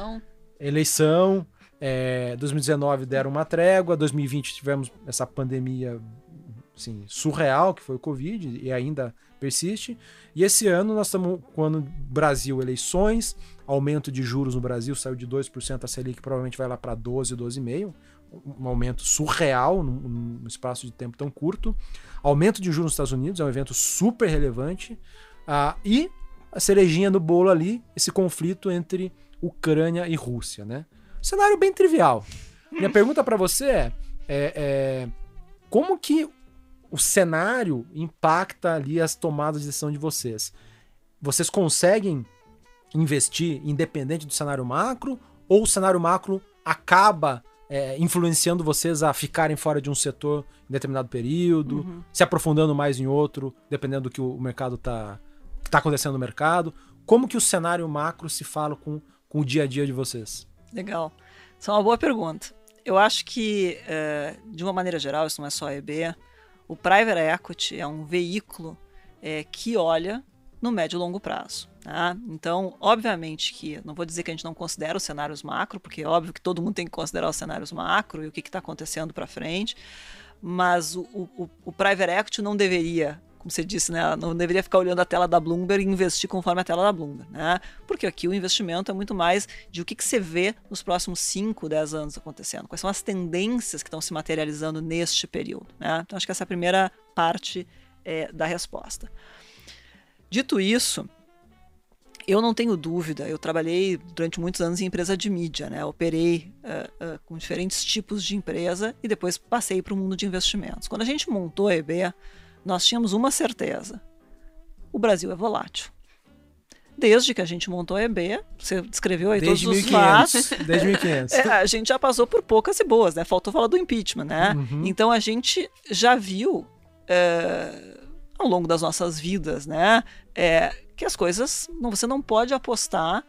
Speaker 1: Eleição. 2019 deram uma trégua, 2020 tivemos essa pandemia assim, surreal, que foi o Covid, e ainda persiste. E esse ano nós estamos com o ano Brasil, eleições, aumento de juros no Brasil, saiu de 2%, a Selic provavelmente vai lá para 12, 12,5%, um aumento surreal num espaço de tempo tão curto. Aumento de juros nos Estados Unidos, é um evento super relevante. E a cerejinha no bolo ali, esse conflito entre Ucrânia e Rússia, né? Cenário bem trivial. Minha pergunta para você como que o cenário impacta ali as tomadas de decisão de vocês? Vocês conseguem investir independente do cenário macro ou o cenário macro acaba influenciando vocês a ficarem fora de um setor em determinado período, se aprofundando mais em outro, dependendo do que o mercado tá acontecendo no mercado? Como que o cenário macro se fala com o dia a dia de vocês?
Speaker 2: Legal. Isso é uma boa pergunta. Eu acho que, de uma maneira geral, isso não é só a EB, o Private Equity é um veículo que olha no médio e longo prazo. Tá? Então, obviamente que, não vou dizer que a gente não considera os cenários macro, porque é óbvio que todo mundo tem que considerar os cenários macro e o que está acontecendo para frente, mas o Private Equity não deveria, como você disse, né, não deveria ficar olhando a tela da Bloomberg e investir conforme a tela da Bloomberg, né? Porque aqui o investimento é muito mais de o que você vê nos próximos 5, 10 anos acontecendo, quais são as tendências que estão se materializando neste período, né? Então acho que essa é a primeira parte da resposta. Dito isso, eu não tenho dúvida, eu trabalhei durante muitos anos em empresa de mídia, né? Operei com diferentes tipos de empresa e depois passei para o mundo de investimentos. Quando a gente montou a EB, nós tínhamos uma certeza: o Brasil é volátil. Desde que a gente montou a EB, você descreveu aí todos os fatos.
Speaker 1: Desde 1500.
Speaker 2: A gente já passou por poucas e boas, né? Faltou falar do impeachment, né? Então a gente já viu ao longo das nossas vidas, né? Que as coisas, você não pode apostar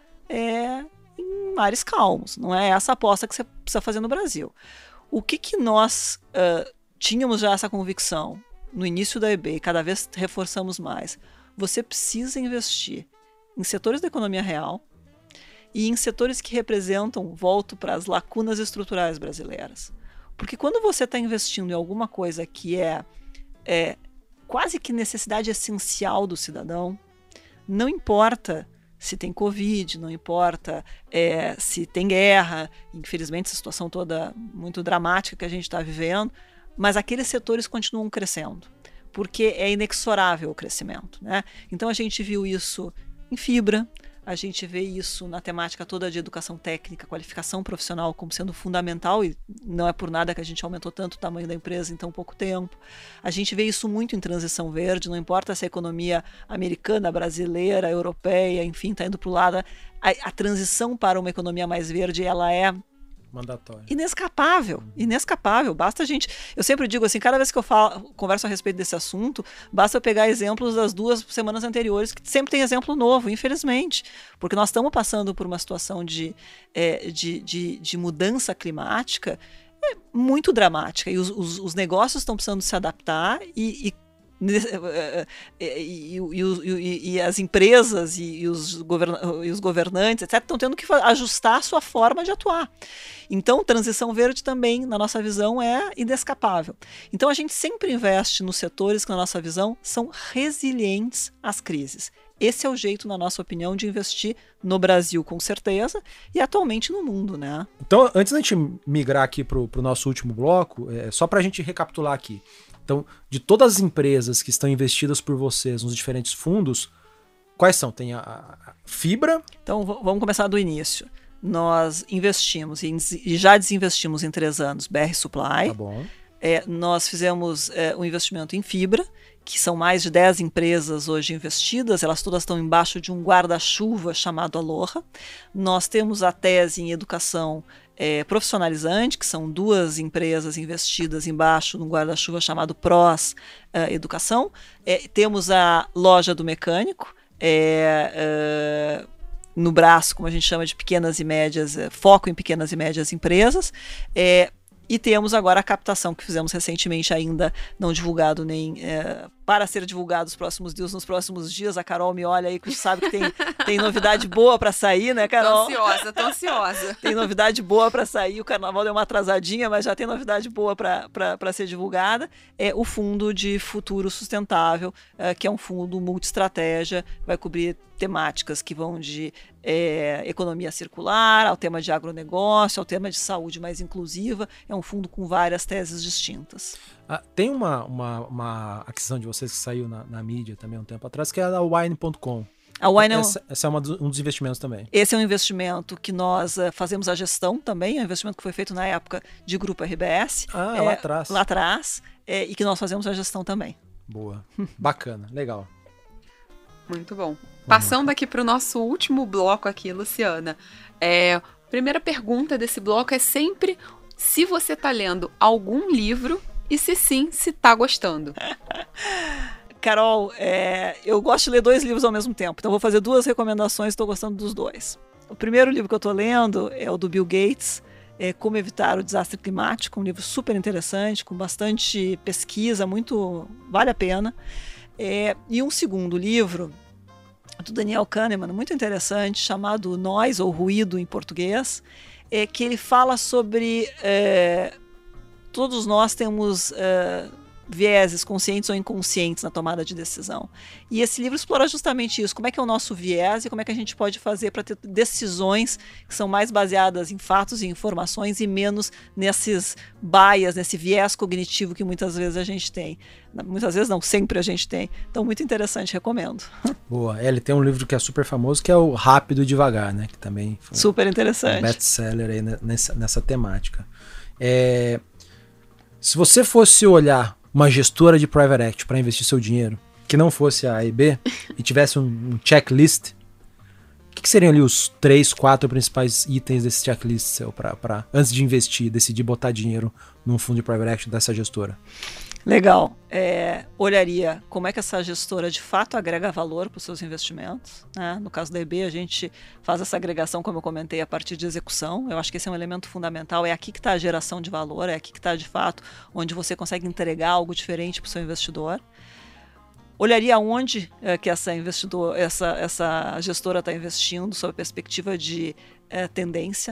Speaker 2: em mares calmos. Não é essa aposta que você precisa fazer no Brasil. O que nós tínhamos já essa convicção no início da EB, e cada vez reforçamos mais? Você precisa investir em setores da economia real e em setores que representam, volto para as lacunas estruturais brasileiras. Porque quando você está investindo em alguma coisa que é quase que necessidade essencial do cidadão, não importa se tem Covid, não importa se tem guerra, infelizmente essa situação toda muito dramática que a gente está vivendo, mas aqueles setores continuam crescendo, porque é inexorável o crescimento, né? Então a gente viu isso em fibra, a gente vê isso na temática toda de educação técnica, qualificação profissional como sendo fundamental, e não é por nada que a gente aumentou tanto o tamanho da empresa em tão pouco tempo. A gente vê isso muito em transição verde, não importa se a economia americana, brasileira, europeia, enfim, está indo para o lado, a transição para uma economia mais verde, ela é
Speaker 1: mandatório.
Speaker 2: Inescapável. Basta a gente... Eu sempre digo assim, cada vez que eu converso a respeito desse assunto, basta eu pegar exemplos das 2 semanas anteriores, que sempre tem exemplo novo, infelizmente. Porque nós estamos passando por uma situação de mudança climática muito dramática. E os negócios estão precisando se adaptar e as empresas e os governantes, etc., estão tendo que ajustar a sua forma de atuar. Então, transição verde também, na nossa visão, é inescapável. Então, a gente sempre investe nos setores que, na nossa visão, são resilientes às crises. Esse é o jeito, na nossa opinião, de investir no Brasil, com certeza, e atualmente no mundo, né?
Speaker 1: Então, antes da gente migrar aqui para o nosso último bloco, só para a gente recapitular aqui. Então, de todas as empresas que estão investidas por vocês nos diferentes fundos, quais são? Tem a Fibra?
Speaker 2: Então, vamos começar do início. Nós investimos e já desinvestimos em 3 anos BR Supply.
Speaker 1: Tá bom.
Speaker 2: Nós fizemos um investimento em Fibra, que são mais de 10 empresas hoje investidas, elas todas estão embaixo de um guarda-chuva chamado Aloha. Nós temos a tese em educação profissionalizante, que são 2 empresas investidas embaixo de um guarda-chuva chamado PROS Educação. Temos a loja do mecânico, no braço, como a gente chama de pequenas e médias, foco em pequenas e médias empresas. E temos agora a captação que fizemos recentemente, ainda não divulgado nem para ser divulgado nos próximos dias. A Carol me olha aí, que sabe que tem novidade boa para sair, né, Carol?
Speaker 3: Tô ansiosa.
Speaker 2: Tem novidade boa para sair. O carnaval deu uma atrasadinha, mas já tem novidade boa para ser divulgada. É o Fundo de Futuro Sustentável, que é um fundo multi-estratégia, vai cobrir temáticas que vão de economia circular, ao tema de agronegócio, ao tema de saúde mais inclusiva. É um fundo com várias teses distintas.
Speaker 1: Tem uma aquisição de vocês que saiu na mídia também há um tempo atrás, que é a Wine.com.
Speaker 2: A Wine
Speaker 1: essa é um dos investimentos também.
Speaker 2: Esse é um investimento que nós fazemos a gestão também, é um investimento que foi feito na época de Grupo RBS. Lá atrás, e que nós fazemos a gestão também.
Speaker 1: Boa. Bacana, legal.
Speaker 3: Muito bom. Passando aqui para o nosso último bloco aqui, Luciana. Primeira pergunta desse bloco é sempre se você está lendo algum livro e se sim, se está gostando.
Speaker 2: Carol, eu gosto de ler 2 livros ao mesmo tempo, então vou fazer 2 recomendações, estou gostando dos 2. O primeiro livro que eu estou lendo é o do Bill Gates, Como Evitar o Desastre Climático, um livro super interessante, com bastante pesquisa, vale a pena. E um segundo livro, do Daniel Kahneman, muito interessante, chamado Nós, ou Ruído em português, que ele fala sobre todos nós temos vieses conscientes ou inconscientes na tomada de decisão. E esse livro explora justamente isso, como é que é o nosso viés e como é que a gente pode fazer para ter decisões que são mais baseadas em fatos e informações e menos nesses bias, nesse viés cognitivo que muitas vezes a gente tem. Muitas vezes não, sempre a gente tem. Então, muito interessante, recomendo.
Speaker 1: Boa. Ele tem um livro que é super famoso, que é o Rápido e Devagar, né? Que também foi
Speaker 2: super interessante.
Speaker 1: Um best-seller aí nessa temática. Se você fosse olhar uma gestora de private equity para investir seu dinheiro, que não fosse a AIB, e tivesse um checklist, o que seriam ali os 3, 4 principais itens desse checklist seu para antes de investir, decidir botar dinheiro num fundo de private equity dessa gestora?
Speaker 2: Legal. Olharia como é que essa gestora de fato agrega valor para os seus investimentos, né? No caso da EB, a gente faz essa agregação, como eu comentei, a partir de execução. Eu acho que esse é um elemento fundamental. É aqui que está a geração de valor, é aqui que está, de fato, onde você consegue entregar algo diferente para o seu investidor. Olharia onde que essa gestora está investindo, sob a perspectiva de tendência.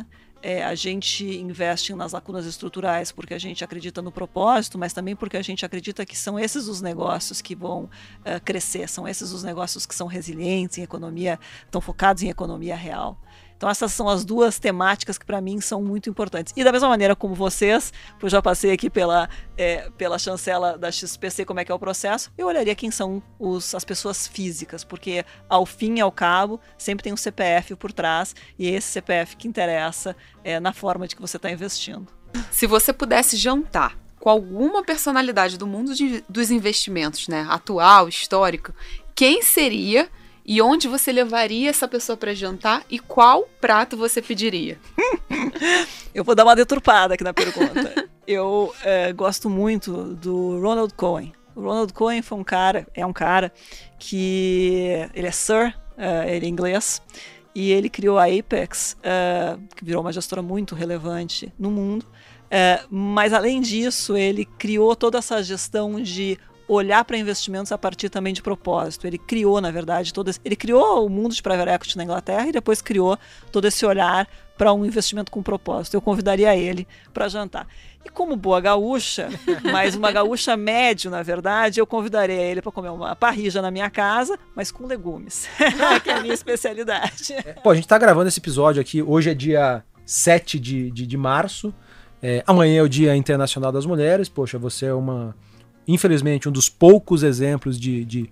Speaker 2: a gente investe nas lacunas estruturais porque a gente acredita no propósito, mas também porque a gente acredita que são esses os negócios que vão crescer, são esses os negócios que são resilientes em economia, estão focados em economia real. Então essas são as duas temáticas que para mim são muito importantes. E da mesma maneira como vocês, eu já passei aqui pela chancela da XPC, como é que é o processo, eu olharia quem são as pessoas físicas, porque ao fim e ao cabo sempre tem um CPF por trás, e é esse CPF que interessa na forma de que você está investindo.
Speaker 3: Se você pudesse jantar com alguma personalidade do mundo dos investimentos, né, atual, histórico, quem seria? E onde você levaria essa pessoa para jantar e qual prato você pediria?
Speaker 2: Eu vou dar uma deturpada aqui na pergunta. Eu gosto muito do Ronald Cohen. O Ronald Cohen é um cara que ele é Sir, ele é inglês, e ele criou a Apex, que virou uma gestora muito relevante no mundo. Mas além disso, ele criou toda essa gestão de olhar para investimentos a partir também de propósito. Ele criou, na verdade, ele criou o mundo de private equity na Inglaterra e depois criou todo esse olhar para um investimento com propósito. Eu convidaria ele para jantar. E como boa gaúcha, mas uma gaúcha médio, na verdade, eu convidaria ele para comer uma parrilla na minha casa, mas com legumes, que é a minha especialidade.
Speaker 1: Pô, a gente tá gravando esse episódio aqui, hoje é dia 7 de março, amanhã é o Dia Internacional das Mulheres. Poxa, você é infelizmente, um dos poucos exemplos de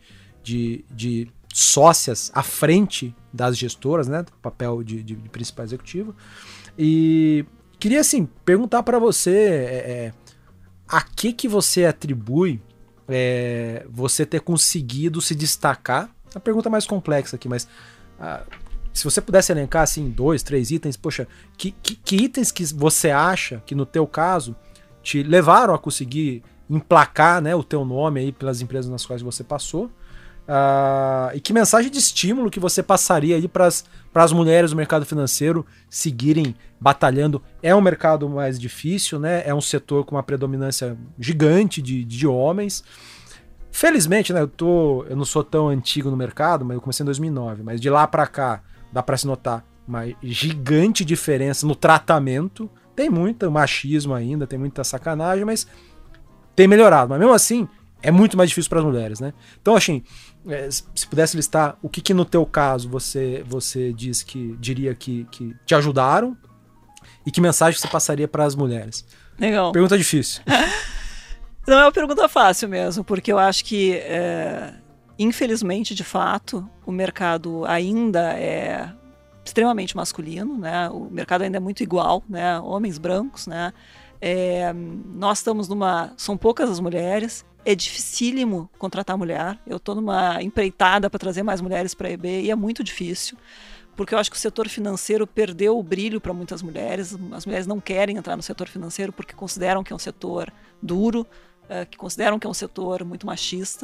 Speaker 1: sócias à frente das gestoras, né, do papel de principal executivo. E queria, assim, perguntar para você a que você atribui você ter conseguido se destacar. A pergunta mais complexa aqui, mas se você pudesse elencar, assim, 2, 3 itens, poxa, que itens que você acha que, no teu caso, te levaram a conseguir emplacar, né, o teu nome aí pelas empresas nas quais você passou, e que mensagem de estímulo que você passaria aí para as mulheres do mercado financeiro seguirem batalhando. É um mercado mais difícil, né, é um setor com uma predominância gigante de homens. Felizmente, né, eu não sou tão antigo no mercado, mas eu comecei em 2009, mas de lá para cá dá para se notar uma gigante diferença no tratamento. Tem muito machismo ainda, tem muita sacanagem, mas tem melhorado, mas mesmo assim é muito mais difícil para as mulheres, né? Então, assim, se pudesse listar o que no teu caso você diria que te ajudaram e que mensagem você passaria para as mulheres?
Speaker 2: Legal.
Speaker 1: Pergunta difícil.
Speaker 2: Não é uma pergunta fácil mesmo, porque eu acho que, infelizmente, de fato, o mercado ainda é extremamente masculino, né? O mercado ainda é muito igual, né? Homens brancos, né? Nós estamos são poucas as mulheres, é dificílimo contratar mulher. Eu estou numa empreitada para trazer mais mulheres para a EB e é muito difícil, porque eu acho que o setor financeiro perdeu o brilho para muitas mulheres. As mulheres não querem entrar no setor financeiro porque consideram que é um setor duro, que consideram que é um setor muito machista.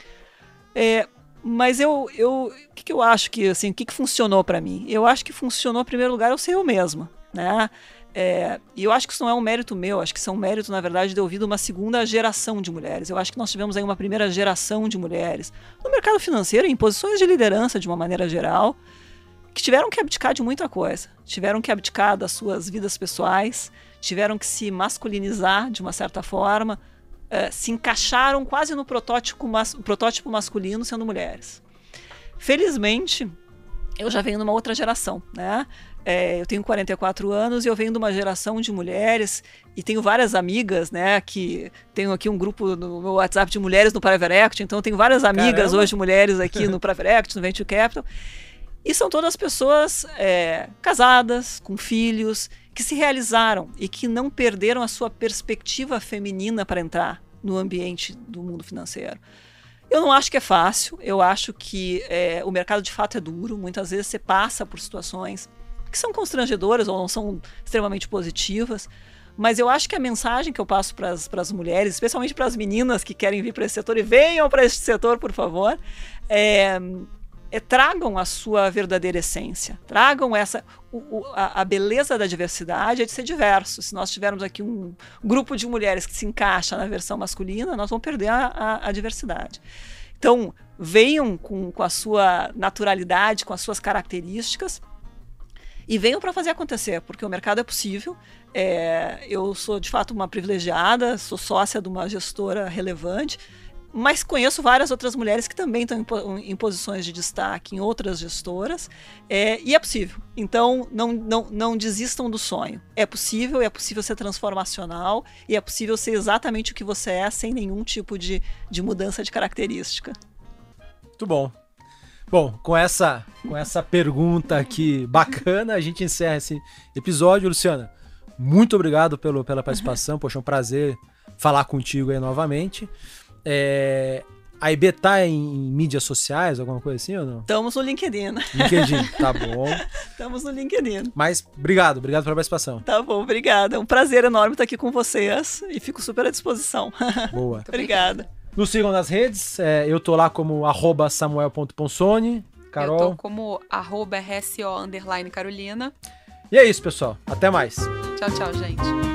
Speaker 2: Mas o que eu acho que, assim, o que funcionou para mim? Eu acho que funcionou, em primeiro lugar, eu ser eu mesma, né? E eu acho que isso não é um mérito meu, acho que isso é um mérito, na verdade, de eu vir de uma segunda geração de mulheres. Eu acho que nós tivemos aí uma primeira geração de mulheres no mercado financeiro, em posições de liderança, de uma maneira geral, que tiveram que abdicar de muita coisa. Tiveram que abdicar das suas vidas pessoais, tiveram que se masculinizar de uma certa forma, se encaixaram quase no protótipo masculino sendo mulheres. Felizmente, eu já venho de uma outra geração, né? Eu tenho 44 anos e eu venho de uma geração de mulheres e tenho várias amigas, né, que tenho aqui um grupo no meu WhatsApp de mulheres no Private Equity, então eu tenho várias amigas
Speaker 1: Caramba.
Speaker 2: hoje mulheres aqui no Private Equity, no Venture Capital, e são todas pessoas casadas, com filhos, que se realizaram e que não perderam a sua perspectiva feminina para entrar no ambiente do mundo financeiro. Eu não acho que é fácil, eu acho que o mercado de fato é duro, muitas vezes você passa por situações que são constrangedoras ou não são extremamente positivas, mas eu acho que a mensagem que eu passo para as mulheres, especialmente para as meninas que querem vir para esse setor, e venham para esse setor, por favor, tragam a sua verdadeira essência, tragam a beleza da diversidade, é de ser diverso. Se nós tivermos aqui um grupo de mulheres que se encaixa na versão masculina, nós vamos perder a diversidade. Então, venham com a sua naturalidade, com as suas características, e venham para fazer acontecer, porque o mercado é possível. Eu sou, de fato, uma privilegiada, sou sócia de uma gestora relevante, mas conheço várias outras mulheres que também estão em posições de destaque em outras gestoras, e é possível. Então, não desistam do sonho. É possível ser transformacional, e é possível ser exatamente o que você é, sem nenhum tipo de mudança de característica.
Speaker 1: Muito bom. Bom, com essa pergunta aqui bacana, a gente encerra esse episódio. Luciana, muito obrigado pela participação. Poxa, é um prazer falar contigo aí novamente. A IB tá em mídias sociais, alguma coisa assim ou não?
Speaker 2: Estamos no LinkedIn.
Speaker 1: LinkedIn, tá bom.
Speaker 2: Estamos no LinkedIn.
Speaker 1: Mas obrigado pela participação.
Speaker 2: Tá bom, obrigada. É um prazer enorme estar aqui com vocês e fico super à disposição.
Speaker 1: Boa.
Speaker 2: Obrigada.
Speaker 1: Nos sigam nas redes, eu tô lá como @samuel.ponsoni. Carol?
Speaker 3: Eu tô como @RSO_Carolina.
Speaker 1: E é isso, pessoal. Até mais.
Speaker 3: Tchau, tchau, gente.